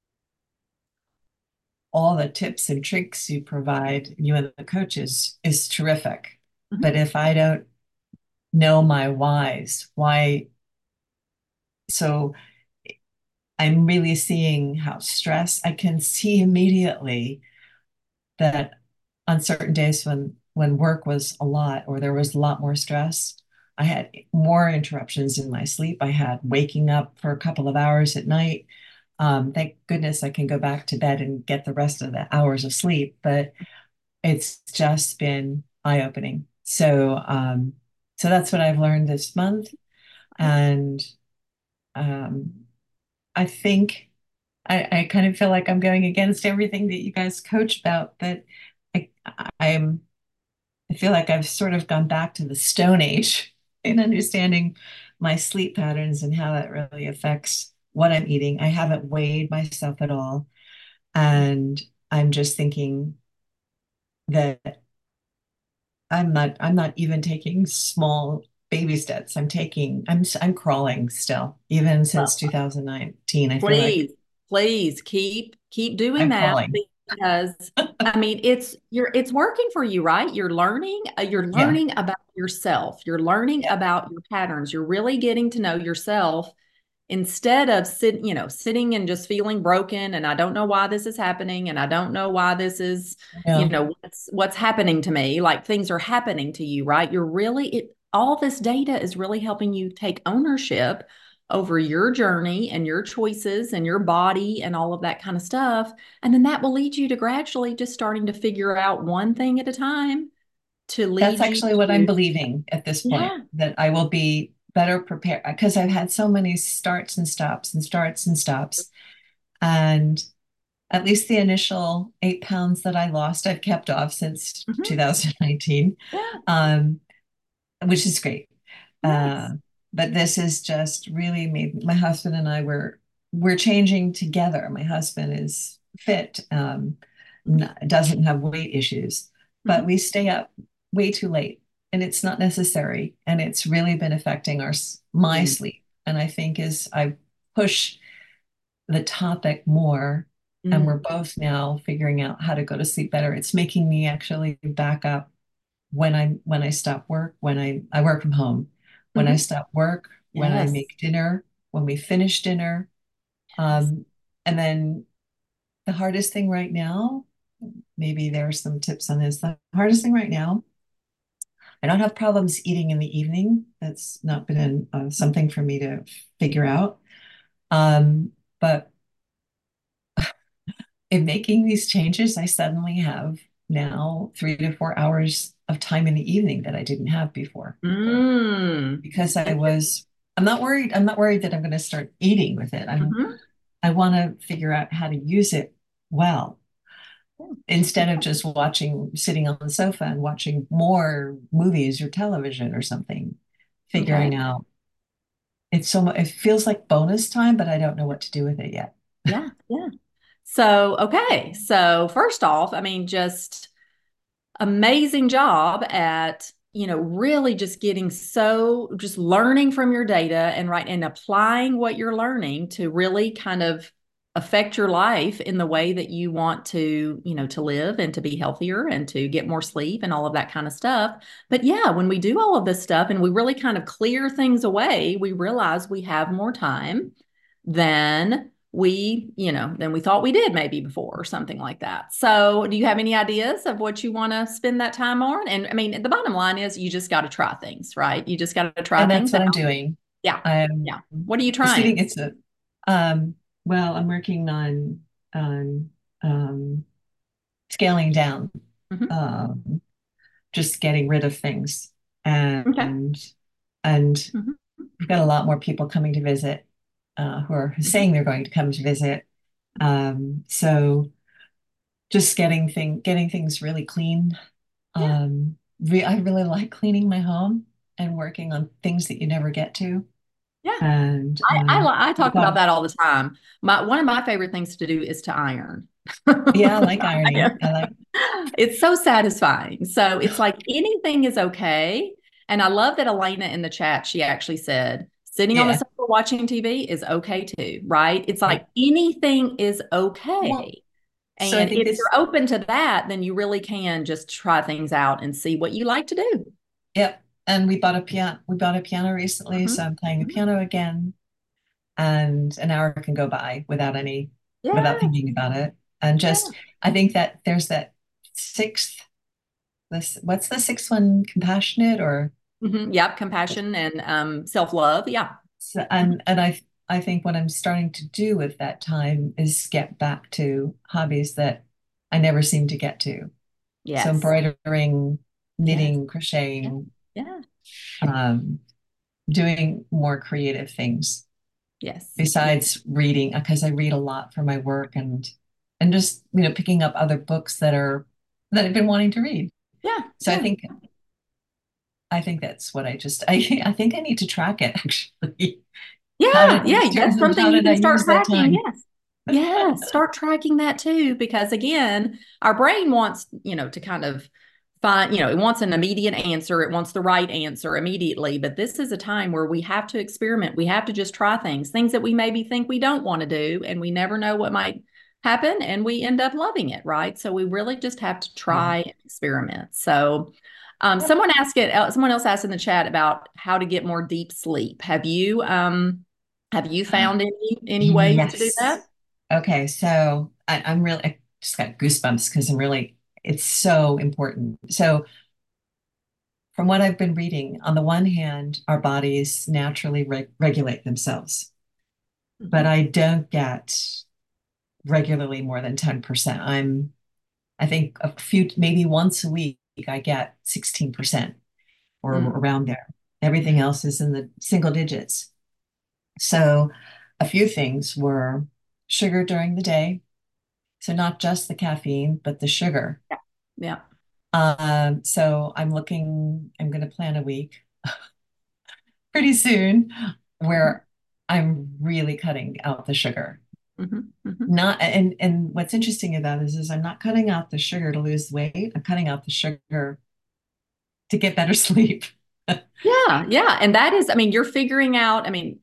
all the tips and tricks you provide, you and the coaches, is terrific. Mhm. But if I don't know my whys, why, so I'm really seeing how stress, I can see immediately that on certain days when work was a lot, or there was a lot more stress, I had more interruptions in my sleep. I had waking up for a couple of hours at night. Thank goodness I can go back to bed and get the rest of the hours of sleep, but it's just been eye-opening. So that's what I've learned this month. And um, I think I kind of feel like I'm going against everything that you guys coach about, but I, I'm I feel like I've sort of gone back to the Stone Age in understanding my sleep patterns and how that really affects what I'm eating. I haven't weighed myself at all, and I'm just thinking that I'm not even taking small baby steps. I'm crawling still, even since Well, 2019. I feel like please, please keep doing I'm that crawling. because I mean it's working for you, right? You're Yeah, learning about yourself. You're learning yeah, about your patterns. You're really getting to know yourself instead of sitting and just feeling broken and I don't know why this is happening and I don't know why this is, yeah, what's happening to me. Like things are happening to you, right? You're really it all this data is really helping you take ownership over your journey and your choices and your body and all of that kind of stuff. And then that will lead you to gradually just starting to figure out one thing at a time to That's lead you actually what I'm to, believing at this point, yeah. that I will be better prepared because I've had so many starts and stops and starts and stops. And at least the initial 8 pounds that I lost, I've kept off since Mhm. 2019, Yeah. um, which is great. Uh, Nice. but this has just really made my husband and I we're changing together. My husband is fit, doesn't have weight issues, but Mhm. we stay up way too late, and it's not necessary. And it's really been affecting my Mm. sleep. And I think as I push the topic more, and we're Mm. both now figuring out how to go to sleep better, it's making me actually back up when I stop work, when I work from home, when I Mhm. stop work, when I Yes. make dinner, when we finish dinner. Yes. Um, and then the hardest thing right now, maybe there are some tips on this. The hardest thing right now, I don't have problems eating in the evening. That's not been something for me to figure out. But in making these changes, I suddenly have now 3 to 4 hours of time in the evening that I didn't have before. Mm. Because Interesting. I'm not worried that I'm going to start eating with it. Mhm. I want to figure out how to use it well instead of just sitting on the sofa and watching more movies or television or something, Okay. figuring out it feels like bonus time, but I don't know what to do with it yet. Yeah. Yeah. So, okay. So, first off, I mean, just amazing job at, really just getting just learning from your data and right and applying what you're learning to really kind of affect your life in the way that you want to, to live and to be healthier and to get more sleep and all of that kind of stuff. But yeah, when we do all of this stuff and we really kind of clear things away, we realize we have more time than than we thought we did maybe before or something like that. So, do you have any ideas of what you want to spend that time on? And I mean, the bottom line is you just got to try things, right? You just got to try And that's things what out. I'm doing. Yeah. I'm Yeah. What are you proceeding. trying? Um, well, I'm working on scaling down, Hmm. um, just getting rid of things, Okay. and and Hmm. we've got a lot more people coming to visit, who are Hmm. saying they're going to come to visit. So just getting things really clean. Yeah. I really like cleaning my home and working on things that you never get to. Yeah. And I I talk about thought, that all the time. One of my favorite things to do is to iron. yeah, I like ironing. I like, It's so satisfying. So it's like anything is okay. And I love that Elena in the chat, she actually said, sitting on the yeah, sofa watching TV is okay too, right? It's yeah. like anything is Well, okay. so I And think if this, you're open to that, then you really can just try things out and see what you like to do. yep. And we bought a piano. We bought a piano recently, so Mhm. I'm playing the Mhm. piano again. And an hour can go by without Yeah, thinking about it. And just, yeah. I think that there's that sixth, what's the sixth one? Compassionate or Yep, compassion and self-love. Yeah. Mhm. and I think what I'm starting to do with that time is get back to hobbies that I never seem to get to. So Yes. embroidering, Yes. knitting, Yeah. crocheting, Yeah. um, doing more creative things Yes. Yeah. besides reading, because I read a lot for my work, and just picking up other books that I've been wanting to read. Yeah. So Yeah. I think that's what I think I need to track it actually. Yeah, yeah, that's something How you did I can start use that tracking. time? Yes. Yes, start tracking that too, because again, our brain wants, to kind of find, it wants an immediate answer. It wants the right answer immediately. But this is a time where we have to experiment. We have to just try things that we maybe think we don't want to do, and we never know what might happen, and we end up loving it, right? So we really just have to Yeah. try and experiment. So Yep. someone else asked in the chat about how to get more deep sleep. Have you found any ways to do Yes. that? Okay, so I just got goosebumps because it's so important. So from what I've been reading, on the one hand, our bodies naturally regulate themselves, but Mhm. I don't get regularly more than 10%. I think a few, maybe once a week, I get 16% or Mm. around there. Everything else is in the single digits. So a few things were sugar during the day. So not just the caffeine, but the sugar. Yeah. Yeah. So I'm going to plan a week pretty soon Mhm. where I'm really cutting out the sugar. Mhm. Mhm. Not and what's interesting about this is I'm not cutting out the sugar to lose weight. I'm cutting out the sugar to get better sleep. Yeah, yeah. And that is, I mean, you're figuring out, I mean,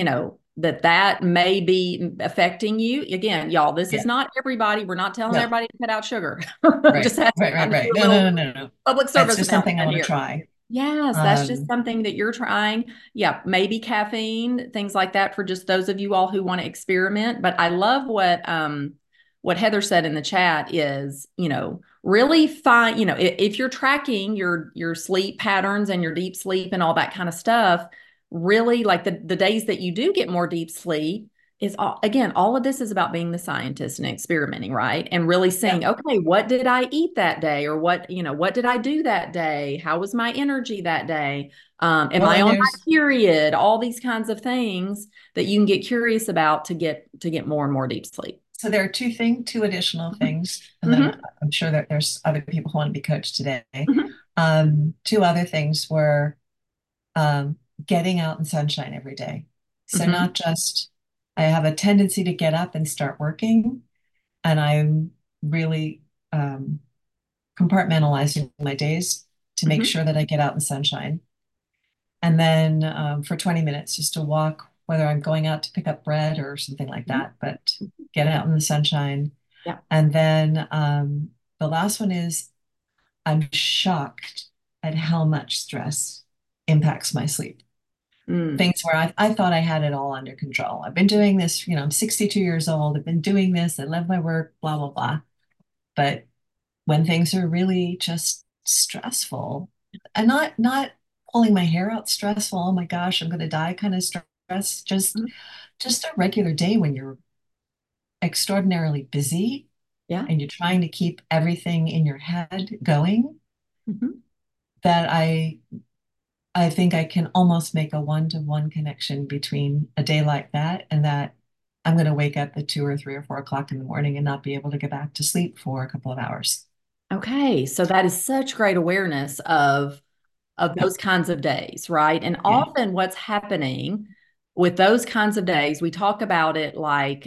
that may be affecting you. Again, y'all, this is Yeah. not everybody. We're not telling No. everybody to cut out sugar. Right. Just has to Right. Right. kind of do Right. a No. No. little No. No. No. public That's service just something I announcement want to here. try. Yes, that's just Um, something that you're trying. Yeah, maybe caffeine, things like that for just those of you all who want to experiment. But I love what Heather said in the chat is, really find, if you're tracking your sleep patterns and your deep sleep and all that kind of stuff, really like the days that you do get more deep sleep is all, again, all of this is about being the scientist and experimenting, right? And really yeah. saying, okay, what did I eat that day? Or what did I do that day? How was my energy that day? Am Well, I and on my there's period? All these kinds of things that you can get curious about to get more and more deep sleep. so there are two additional Mhm. things, and then Mhm. I'm sure that there's other people who want to be coached today. Mhm. Two other things were um, getting out in sunshine every day. So not Mhm. just I have a tendency to get up and start working, and I'm really um, compartmentalizing my days to make Mhm. sure that I get out in sunshine. And then for 20 minutes, just to walk, whether I'm going out to pick up bread or something like Mhm. that, but get out in the sunshine. Yeah. And then the last one is I'm shocked at how much stress impacts my sleep. Mm. Things where I thought I had it all under control. I've been doing this, I'm 62 years old. I've been doing this. I love my work, blah, blah, blah. But when things are really just stressful and not pulling my hair out stressful, oh my gosh, I'm going to die kind of stress, Mhm. just a regular day when you're extraordinarily busy Yeah. and you're trying to keep everything in your head going, Mhm. that I think I can almost make a one-to-one connection between a day like that and that I'm going to wake up at 2 or 3 or 4 o'clock in the morning and not be able to get back to sleep for a couple of hours. Okay, so that is such great awareness of Yeah, those kinds of days, right? And yeah, often what's happening with those kinds of days, we talk about it like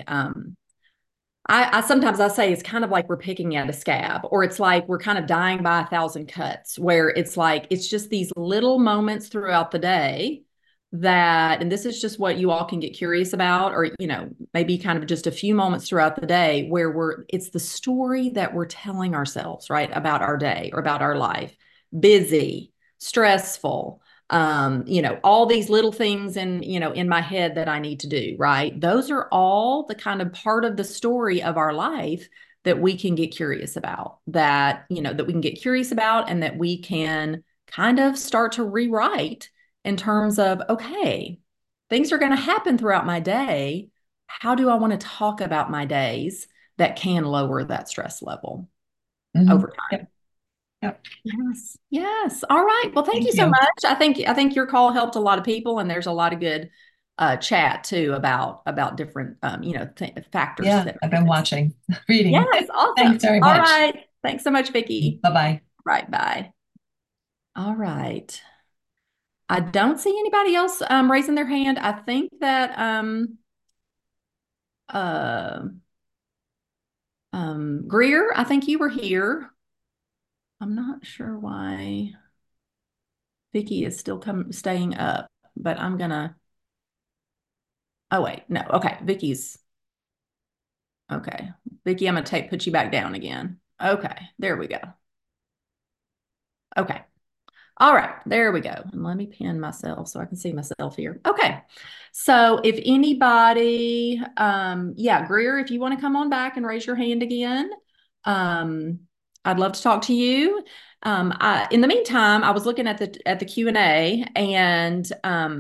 I sometimes I say it's kind of like we're picking at a scab, or it's like we're kind of dying by a thousand cuts, where it's like it's just these little moments throughout the day that, and this is just what you all can get curious about, or maybe kind of just a few moments throughout the day where it's the story that we're telling ourselves, right, about our day or about our life. Busy, stressful, all these little things in my head that I need to do, right? Those are all the kind of part of the story of our life that we can get curious about, that we can get curious about and that we can kind of start to rewrite in terms of, okay, things are going to happen throughout my day. How do I want to talk about my days that can lower that stress level over time? Yep, yep. Yes. Yes. All right. Well, thank you Thank so you. much. I think your call helped a lot of people, and there's a lot of good chat too about different factors Yeah, that I've are been this. watching, reading. Yes. Thanks Awesome. very All much. right. Thanks so much, Vicki. Bye-bye. Right. Bye. All right. I don't see anybody else raising their hand. I think that uh, Greer, I think you were here. I'm not sure why Vicki is still staying up, but I'm gonna. Oh wait, no. Okay, Vicki's okay. Vicki, I'm gonna put you back down again. Okay, there we go. Okay. All right, there we go. And let me pin myself so I can see myself here. Okay. So if anybody, yeah, Greer, if you want to come on back and raise your hand again, um, I'd love to talk to you. In the meantime, I was looking at the Q&A, and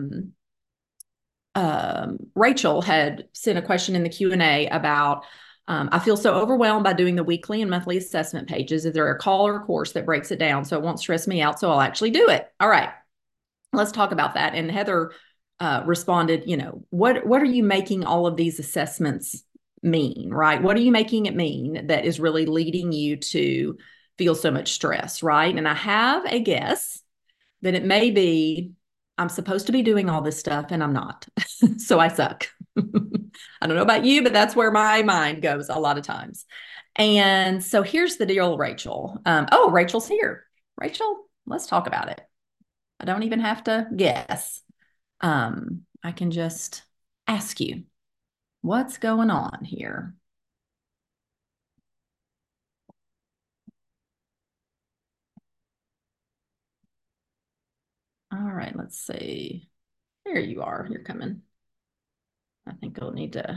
Rachel had sent a question in the Q&A about, I feel so overwhelmed by doing the weekly and monthly assessment pages. Is there a call or course that breaks it down so it won't stress me out, so I'll actually do it? All right, let's talk about that. And Heather responded, what are you making all of these assessments mean, right? What are you making it mean that is really leading you to feel so much stress, right? And I have a guess that it may be I'm supposed to be doing all this stuff and I'm not. So I suck. I don't know about you, but that's where my mind goes a lot of times. And so here's the deal, Rachel. Oh, Rachel's here. Rachel, let's talk about it. I don't even have to guess. I can just ask you, what's going on here? All right, let's see. There you are. You're coming. I think I'll need to.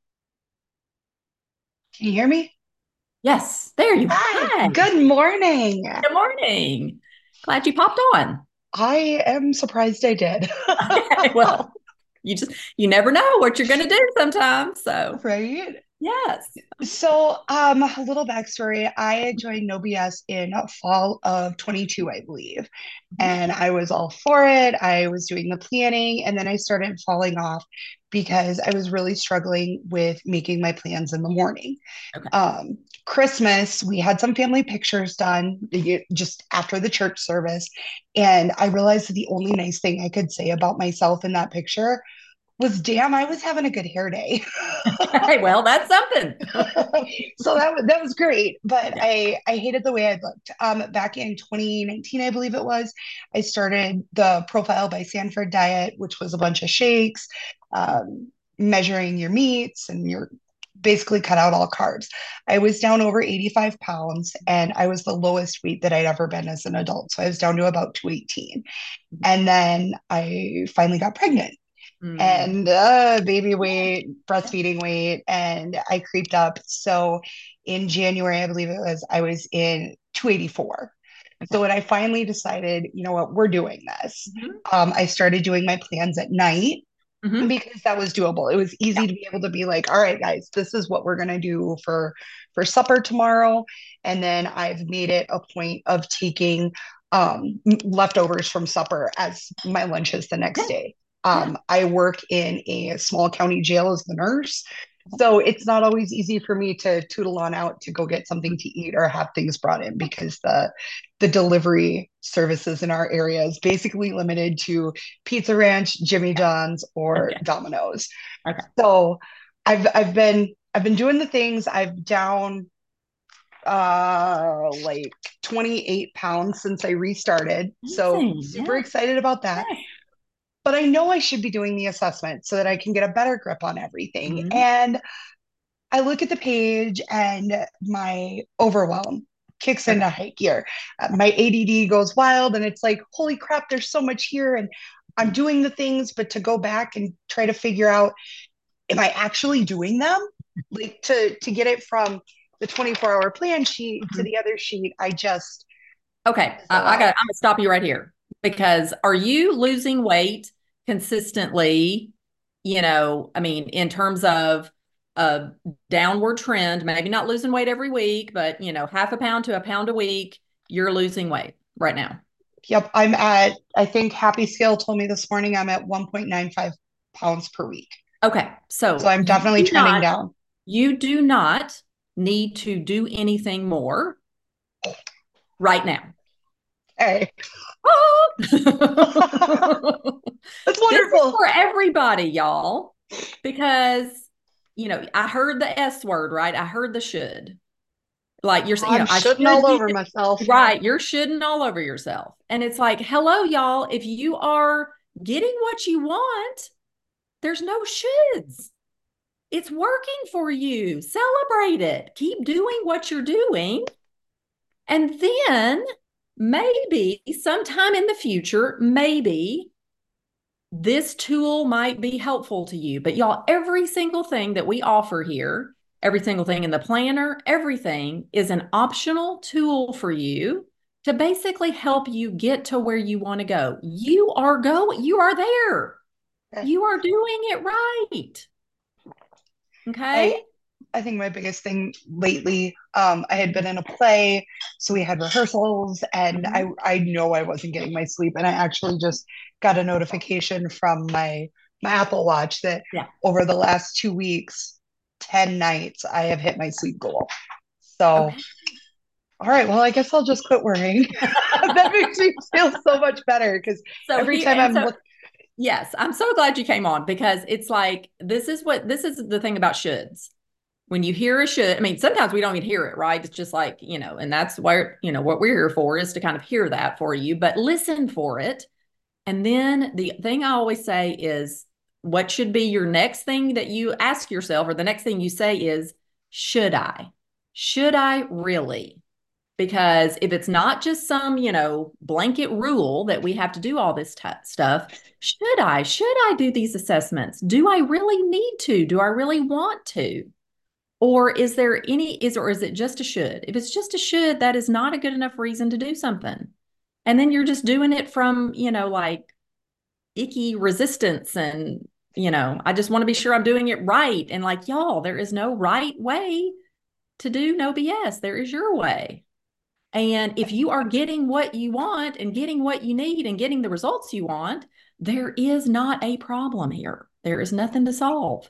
Can you hear me? Yes, there you are. Hi, Hi. good morning. Good morning. Glad you popped on. I am surprised I did. Well, you never know what you're going to do sometimes. So, Right? yes. So, a little backstory. I joined No BS in fall of 22, I believe. And I was all for it. I was doing the planning, and then I started falling off because I was really struggling with making my plans in the morning. Okay. Christmas, we had some family pictures done just after the church service. And I realized that the only nice thing I could say about myself in that picture was, damn, I was having a good hair day. Well, that's something. So that was great, but Yeah. I hated the way I looked. Back in 2019, I believe it was, I started the Profile by Sanford diet, which was a bunch of shakes, measuring your meats and your basically cut out all carbs. I was down over 85 pounds, and I was the lowest weight that I'd ever been as an adult. So I was down to about 218. And then I finally got pregnant, Mm. and baby weight, breastfeeding weight, and I creeped up. So in January, I believe it was, I was in 284. Okay. So when I finally decided, you know what, we're doing this, Mhm. I started doing my plans at night Mhm. because that was doable. It was Yeah. easy to be able to be like, all right, guys, this is what we're gonna do for supper tomorrow. And then I've made it a point of taking leftovers from supper as my lunches the next Yeah. day. Yeah. I work in a small county jail as the nurse. So it's not always easy for me to tootle on out to go get something to eat or have things brought in because the delivery services in our area is basically limited to Pizza Ranch, Jimmy John's, or Okay. Domino's. Okay. So I've been doing the things. I've down like 28 pounds since I restarted. So Amazing. super Yes. excited about that. Yes. But I know I should be doing the assessment so that I can get a better grip on everything. Mhm. And I look at the page and my overwhelm kicks Okay. into high gear. My ADD goes wild, and it's like, holy crap, there's so much here. And I'm doing the things, but to go back and try to figure out, am I actually doing them? Like to get it from the 24-hour plan sheet to Mhm. the other sheet, I just, Okay. it's a lot. I'm gonna stop you right here because are you losing weight consistently? I mean, in terms of a downward trend, maybe not losing weight every week, but half a pound to a pound a week, you're losing weight right now. Yep, I'm at, I think Happy Scale told me this morning I'm at 1.95 pounds per week. Okay. So So I'm definitely trending down. you do not need to do anything more right now. Hey, Oh! that's This is wonderful. for everybody, y'all, because I heard the S word, right? I heard the should. Like I'm I shitting should all be over myself. right. You're shoulding all over yourself. And it's like, hello, y'all. If you are getting what you want, there's no shoulds. It's working for you. Celebrate it. Keep doing what you're doing. And then maybe sometime in the future, maybe this tool might be helpful to you. But y'all, every single thing that we offer here, every single thing in the planner, everything is an optional tool for you to basically help you get to where you want to go. You are there. You are doing it right. Okay. I I think my biggest thing lately, I had been in a play, so we had rehearsals, and Mhm. I know I wasn't getting my sleep, and I actually just got a notification from my Apple Watch that Yeah. over the last 2 weeks, 10 nights, I have hit my sleep goal. So, Okay. all right, well, I guess I'll just quit worrying. That makes me feel so much better because So every here, time and I'm so look, yes, I'm so glad you came on because it's like this is the thing about shoulds. When you hear a should, I mean, sometimes we don't even hear it, right? It's just like, and that's where, what we're here for is to kind of hear that for you, but listen for it. And then the thing I always say is what should be your next thing that you ask yourself, or the next thing you say is, should I? Should I really? Because if it's not just some, blanket rule that we have to do all this stuff, should I? Should I do these assessments? Do I really need to? Do I really want to? Or is there or is it just a should? If it's just a should, that is not a good enough reason to do something. And then you're just doing it from, like icky resistance and, I just want to be sure I'm doing it right. And like, y'all, there is no right way to do no BS. There is your way. And if you are getting what you want and getting what you need and getting the results you want, there is not a problem here. There is nothing to solve.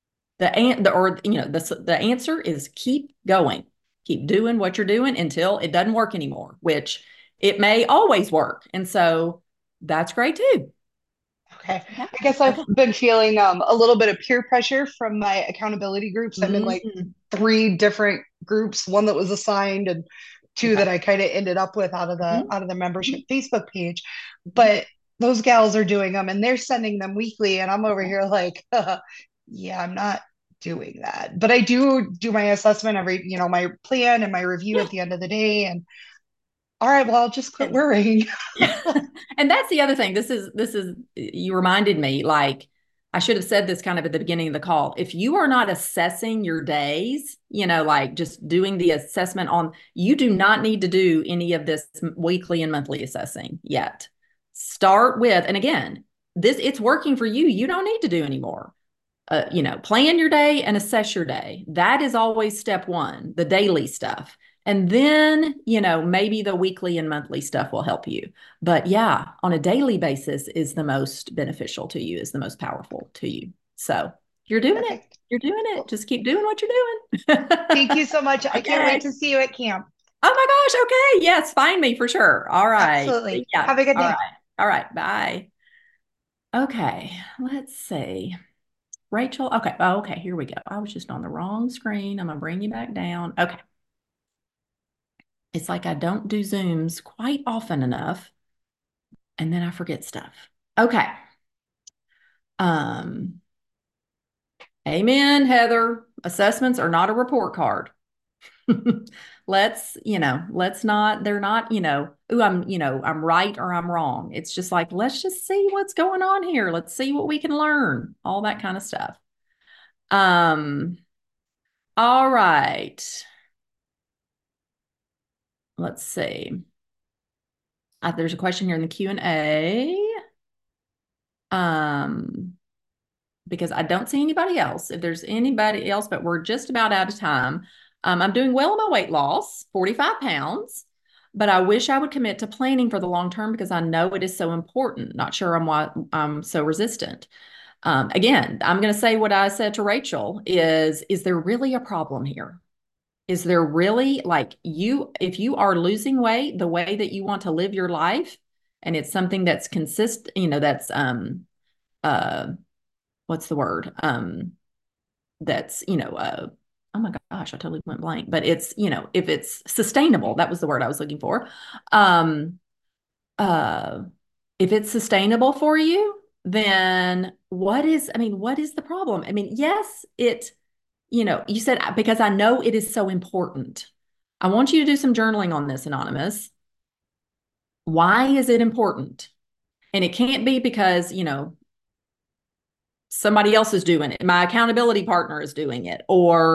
The answer is keep going. Keep doing what you're doing until it doesn't work anymore, which it may always work. And so that's great too. okay, Okay. I guess I've Okay. been feeling a little bit of peer pressure from my accountability groups. I'm in like Mhm. three different groups, one that was assigned and two Okay. that I kind of ended up with Mhm. out of the membership Facebook page. Mhm. But those gals are doing them and they're sending them weekly, and I'm over here like, yeah, I'm not doing that. But I do my assessment every, my plan and my review Yeah. at the end of the day. And all right, well, I'll just quit And worrying. and that's the other thing. This is you reminded me, like I should have said this kind of at the beginning of the call. If you are not assessing your days, like just doing the assessment you do not need to do any of this weekly and monthly assessing yet. Start with, and again, it's working for you. You don't need to do anymore. Plan your day and assess your day. That is always step one, the daily stuff. And then, maybe the weekly and monthly stuff will help you. But yeah, on a daily basis is the most beneficial to you, is the most powerful to you. So you're doing it. Perfect. You're doing it. Well, Just keep doing what you're doing. thank you so much. I can't wait Okay. to see you at camp. Oh my gosh. Okay. Yes. Find me for sure. All right. Absolutely. Yeah. Have a good All day. right. All right. Bye. Okay. Let's see. Rachel. Okay. Oh, okay. Here we go. I was just on the wrong screen. I'm going to bring you back down. Okay. It's like I don't do Zooms quite often enough, and then I forget stuff. Okay. Um, Amen, Heather. Assessments are not a report card. Let's not, they're not, ooh, I'm right or I'm wrong. It's just like, let's just see what's going on here. Let's see what we can learn, all that kind of stuff. Um, all right. Let's see. There's a question here in the Q&A. Um, because I don't see anybody else. If there's anybody else, but we're just about out of time. I'm doing well in my weight loss, 45 pounds, but I wish I would commit to planning for the long term because I know it is so important. Not sure why I'm so resistant. Again, I'm going to say what I said to Rachel is there really a problem here? Is there really if you are losing weight the way that you want to live your life, and it's something that's consistent, that's uh what's the word? That's, oh my gosh, I totally went blank, but it's, if it's sustainable, that was the word I was looking for. Um, uh, if it's sustainable for you, then what is the problem? I mean, yes, you said, because I know it is so important. I want you to do some journaling on this, Anonymous. Why is it important? And it can't be because, somebody else is doing it. My accountability partner is doing it, or,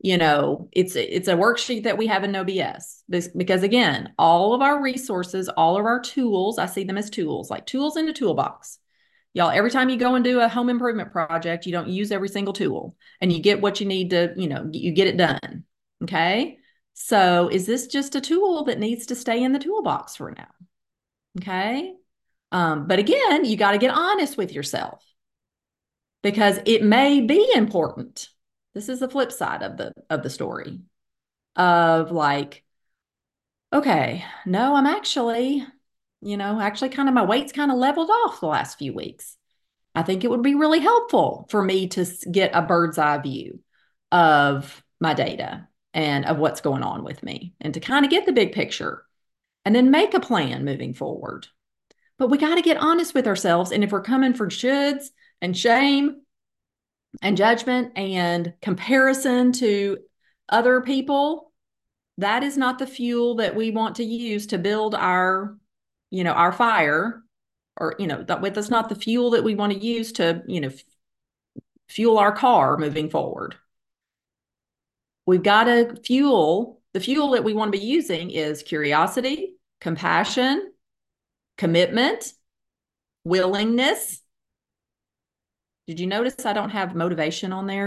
it's a worksheet that we have in No BS. Because again, all of our resources, all of our tools, I see them as tools, like tools in a toolbox. Y'all, every time you go and do a home improvement project, you don't use every single tool and you get what you need to, you get it done. Okay. So is this just a tool that needs to stay in the toolbox for now? Okay. But again, you got to get honest with yourself because it may be important. This is the flip side of the story of like, okay, no, I'm actually kind of my weight's kind of leveled off the last few weeks. I think it would be really helpful for me to get a bird's eye view of my data and of what's going on with me and to kind of get the big picture and then make a plan moving forward. But we got to get honest with ourselves. And if we're coming for shoulds and shame and judgment and comparison to other people, that is not the fuel that we want to use to build our fire, or that's not the fuel that we want to use to fuel our car moving forward. We've got to the fuel that we want to be using is curiosity, compassion, commitment, willingness. Did you notice I don't have motivation on there?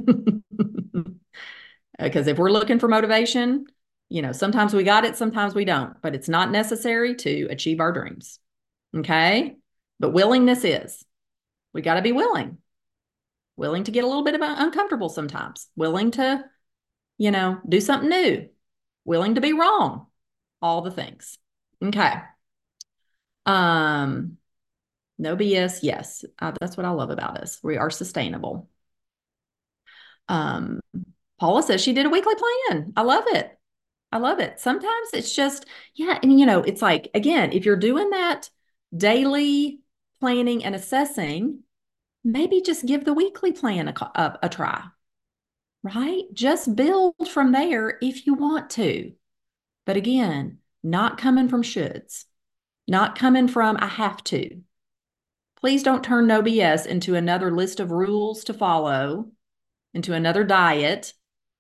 Because if we're looking for motivation, sometimes we got it, sometimes we don't, but it's not necessary to achieve our dreams. Okay. But willingness is, we got to be willing to get a little bit of uncomfortable sometimes, willing to, do something new, willing to be wrong, all the things. Okay. No BS. Yes. That's what I love about us. We are sustainable. Paula says she did a weekly plan. I love it. I love it. Sometimes it's just, yeah. And, it's like, again, if you're doing that daily planning and assessing, maybe just give the weekly plan a try, right? Just build from there if you want to. But again, not coming from shoulds, not coming from I have to. Please don't turn No BS into another list of rules to follow, into another diet,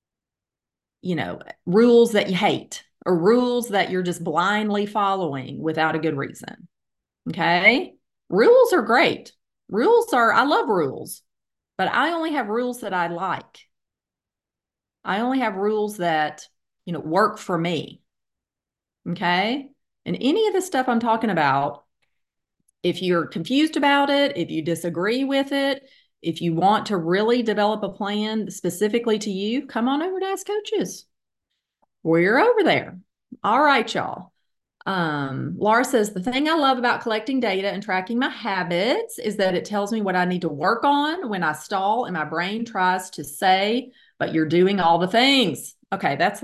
rules that you hate or rules that you're just blindly following without a good reason. Okay? Rules are great. I love rules, but I only have rules that I like. I only have rules that, work for me. Okay? And any of the stuff I'm talking about, if you're confused about it, if you disagree with it, if you want to really develop a plan specifically to you, come on over to Ask Coaches. We're over there. All right, y'all. Laura says, the thing I love about collecting data and tracking my habits is that it tells me what I need to work on when I stall and my brain tries to say, but you're doing all the things. Okay, that's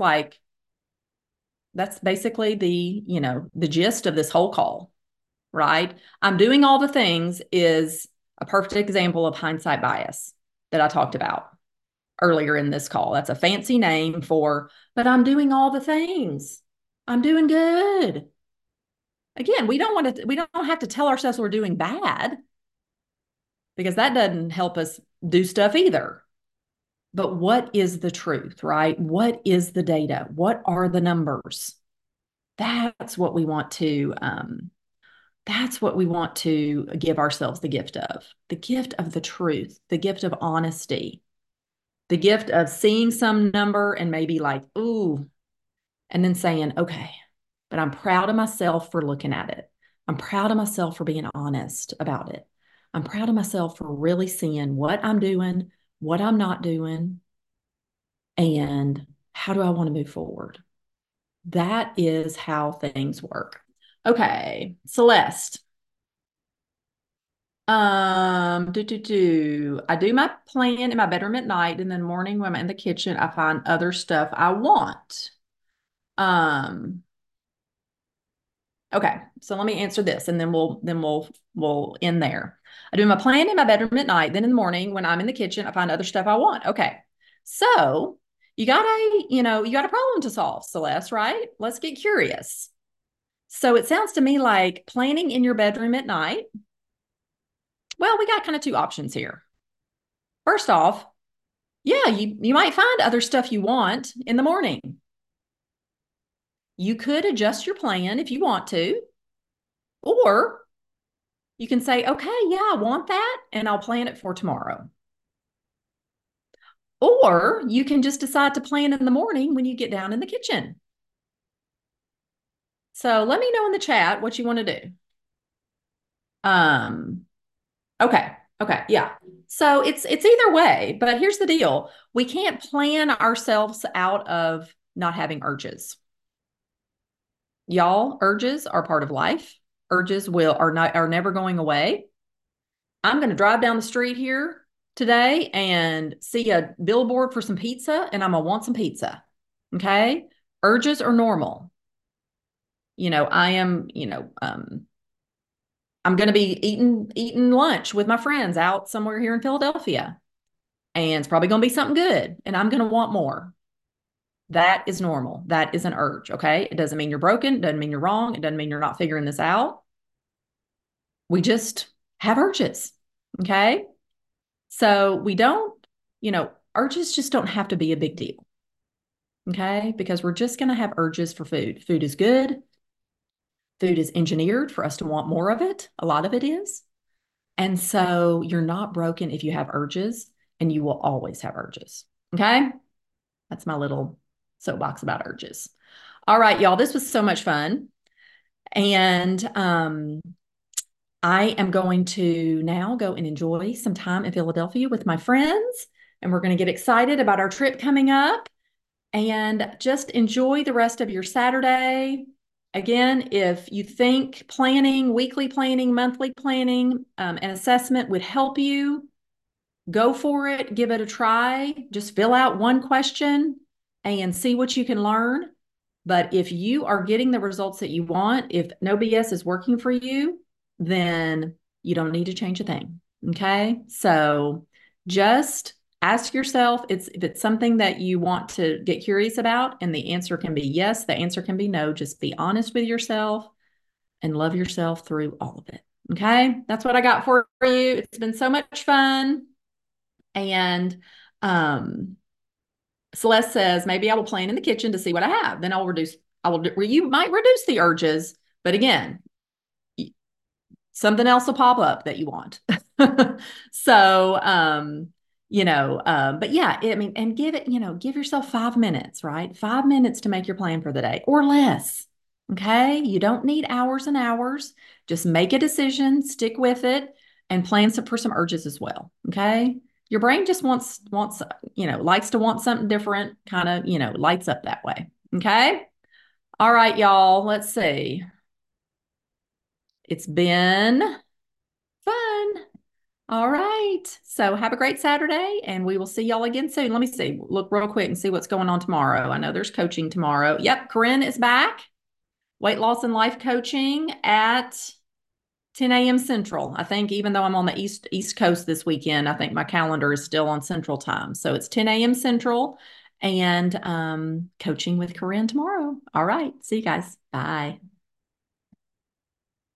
basically the gist of this whole call, right? I'm doing all the things is a perfect example of hindsight bias that I talked about earlier in this call. That's a fancy name for, but I'm doing all the things. I'm doing good. Again, we don't have to tell ourselves we're doing bad because that doesn't help us do stuff either. But what is the truth, right? What is the data? What are the numbers? That's what we want to give ourselves the gift of the truth, the gift of honesty, the gift of seeing some number and maybe like, ooh, and then saying, okay, but I'm proud of myself for looking at it. I'm proud of myself for being honest about it. I'm proud of myself for really seeing what I'm doing, what I'm not doing, and how do I want to move forward? That is how things work. Okay, Celeste. I do my plan in my bedroom at night, and then morning when I'm in the kitchen, I find other stuff I want. Okay, so let me answer this, and then we'll end there. I do my plan in my bedroom at night. Then in the morning, when I'm in the kitchen, I find other stuff I want. Okay, so you got a problem to solve, Celeste, right? Let's get curious. So it sounds to me like planning in your bedroom at night. Well, we got kind of two options here. First off, Yeah, you might find other stuff you want in the morning. You could adjust your plan if you want to, or you can say, okay, yeah, I want that, and I'll plan it for tomorrow. Or you can just decide to plan in the morning when you get down in the kitchen. So let me know in the chat what you want to do. Um, okay, okay, yeah. So it's either way, but here's the deal. We can't plan ourselves out of not having urges. Y'all, urges are part of life. Urges are never going away. I'm going to drive down the street here today and see a billboard for some pizza, and I'm going to want some pizza. Okay. Urges are normal. I am, I'm going to be eating lunch with my friends out somewhere here in Philadelphia, and it's probably going to be something good, and I'm going to want more. That is normal. That is an urge. Okay. It doesn't mean you're broken. It doesn't mean you're wrong. It doesn't mean you're not figuring this out. We just have urges. Okay. So we don't, urges just don't have to be a big deal. Okay. Because we're just going to have urges for food. Food is good. Food is engineered for us to want more of it. A lot of it is. And so you're not broken if you have urges, and you will always have urges. Okay. That's my little soapbox about urges. All right, y'all. This was so much fun. And I am going to now go and enjoy some time in Philadelphia with my friends. And we're going to get excited about our trip coming up, and just enjoy the rest of your Saturday. Again, if you think planning, weekly planning, monthly planning, an assessment would help you, go for it, give it a try. Just fill out one question and see what you can learn. But if you are getting the results that you want, if No BS is working for you, then you don't need to change a thing. Okay. So just ask yourself, if it's something that you want to get curious about, and the answer can be yes, the answer can be no. Just be honest with yourself and love yourself through all of it. Okay. That's what I got for you. It's been so much fun. And Celeste says, maybe I will plan in the kitchen to see what I have. Then you might reduce the urges, but again, something else will pop up that you want. So, but yeah, I mean, and give yourself 5 minutes, right? 5 minutes to make your plan for the day or less. Okay. You don't need hours and hours. Just make a decision, stick with it, and plan for some urges as well. Okay. Your brain just likes to want something different, kind of, lights up that way. Okay. All right, y'all. Let's see. It's been fun. All right. So have a great Saturday, and we will see y'all again soon. Let me see. Look real quick and see what's going on tomorrow. I know there's coaching tomorrow. Yep. Corinne is back. Weight loss and life coaching at 10 a.m. Central. I think even though I'm on the East Coast this weekend, I think my calendar is still on Central Time. So it's 10 a.m. Central, and coaching with Corinne tomorrow. All right. See you guys. Bye.